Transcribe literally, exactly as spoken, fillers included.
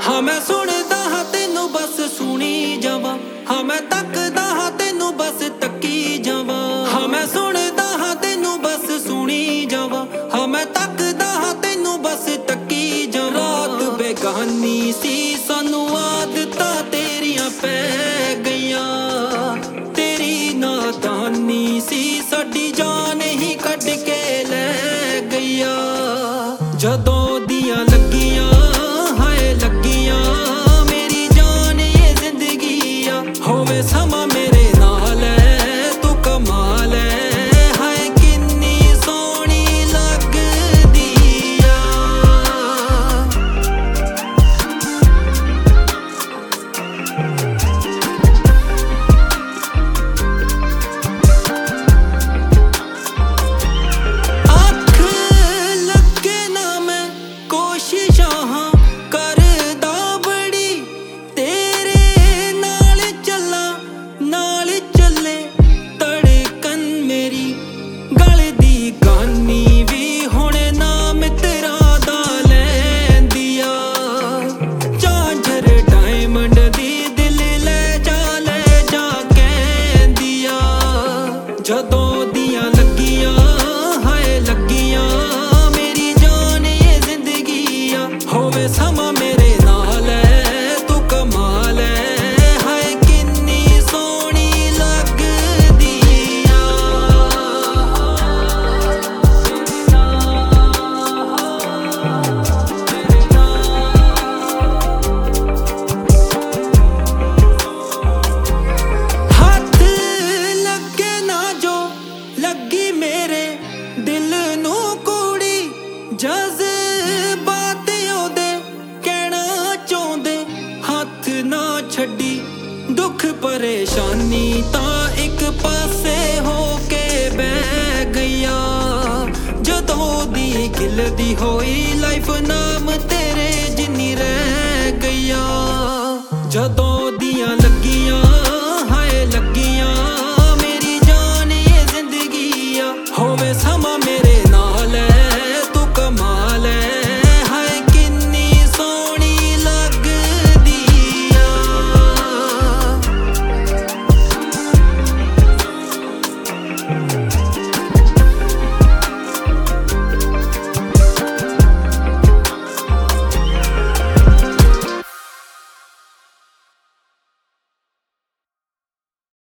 हाँ मैं सुनदा हाँ तेनू बस सुनी जावां, हाँ मैं तकदा हाँ तेनू बस तकी जावां। हाँ मैं सुनदा हाँ तेनू बस सुनी जावां, हाँ मैं तकदा हाँ तेनू बस तकी जावां। रात बेगानी सी सानू आदतां तेरियां पै गईयां, तेरी नादानी सी साडी जान ही कढ के लै गईया। जदों दियां लगियां हाय लगियां मेरी जान ये जिंदगी आ, होवे समा मेरे नाल है तू कमाल है, हाय किन्नी सोहनी लगदी आ। अख लगे ना मैं कोशिशां हां करदा बड़ी, तेरे नाल चला नाल चले धड़कन मेरी। गल दी गानी भी हुणे नाम तेरा दा लैंदी आ, झांझर डायमंड दी दिल ले जा ले जा कहंदी आ। जदों दियां लगियां हाय लगियां मेरी जान ये जिंदगी आ, होवे समा मेरे नाल है तू कमाल है, हाय किन्नी सोहनी लगदी आ। हथ लगे ना जो लगी मेरे दिल नू कुड़ी, जज़बात ओदे कहना चाहुंदे हथ ना छड्डी। दुख परेशानी तां एक पासे हो के बह गईया, जदों दी गिलदी होई लाइफ नाम तेरे